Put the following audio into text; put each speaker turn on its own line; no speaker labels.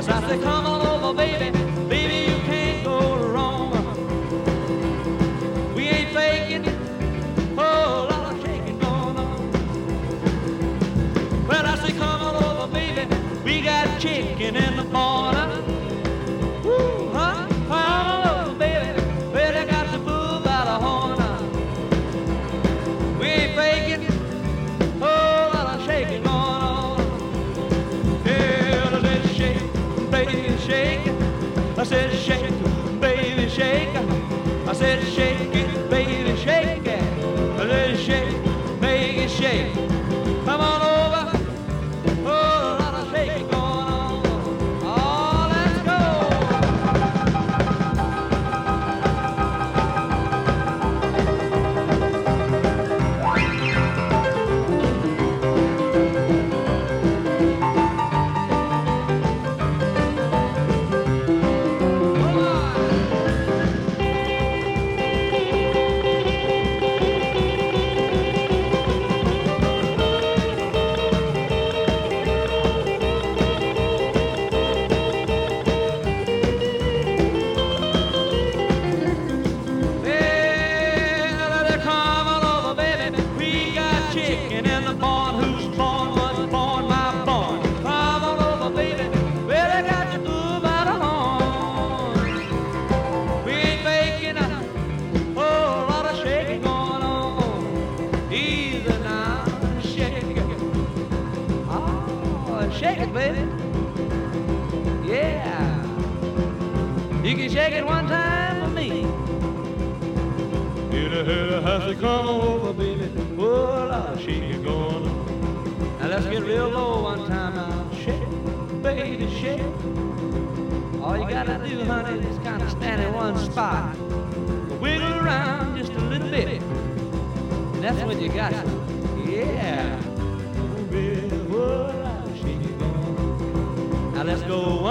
Yes, I say, come on over, baby. Baby, you can't go wrong. We ain't faking. Oh, lot of shaking going on. Well, I say, come on over, baby. We got chicken in the corner. Woo, huh? Come on over, baby. Well, I got the bull by the horn. We ain't faking. Oh, lot of shaking going on. Yeah, let's shake, baby, shake. I said, shake, baby, shake. I said, shake it, baby, shake it. I said, shake, make it shake. Come on over. Oh, a lot of shaking going on. Oh, let's go. Chicken in the barn, who's born, was born, my born. Come on over, baby. Well, I got you through by the horn. We ain't making a whole lot of shaking going on. Easy now, shake it. Oh, shake it, baby. Yeah. You can shake it one time for me. I say, come on over, baby. Oh, a lot of shaking going on. Now let's get real low one time now. Shake, baby, shake. All you gotta do, honey, is kind of stand in one spot. Wiggle around just a little bit. That's when you got it. Yeah. Oh, baby, oh, a lot of shaking going on. Now let's go